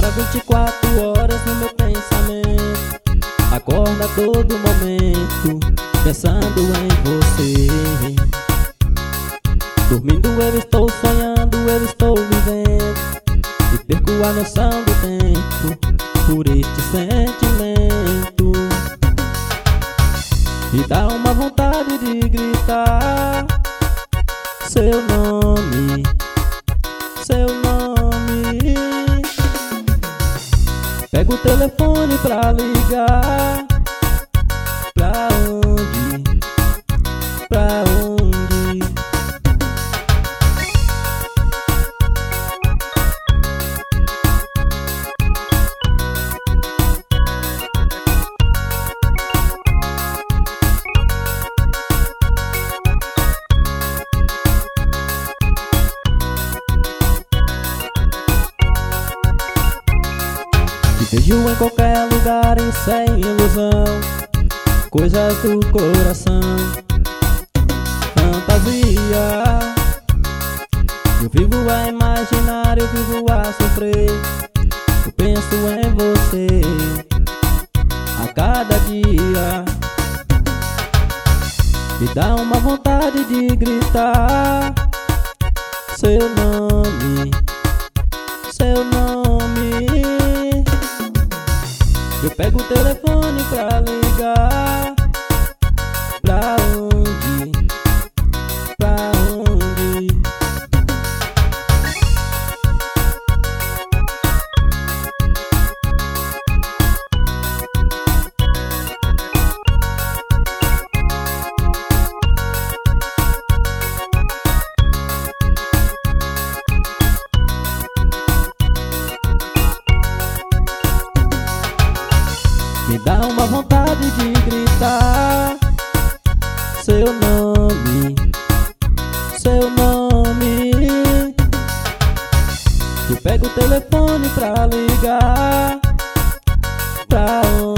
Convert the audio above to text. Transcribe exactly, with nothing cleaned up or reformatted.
Mora vinte e quatro horas no meu pensamento, acorda a todo momento pensando em você. Dormindo eu estou sonhando, eu estou vivendo, e perco a noção do tempo por este sentimento. E dá uma vontade de gritar seu nome, seu nome. Pego o telefone pra ligar. Pra onde? Pra onde? Te vejo em qualquer lugar e sem ilusão, coisas do coração, fantasia. Eu vivo a imaginar, eu vivo a sofrer, eu penso em você a cada dia. Me dá uma vontade de gritar seu nome, seu nome. Eu pego o telefone pra ligar. Pra onde? Pra onde? Me dá uma vontade de gritar seu nome, seu nome. Eu pego o telefone pra ligar. Pra onde?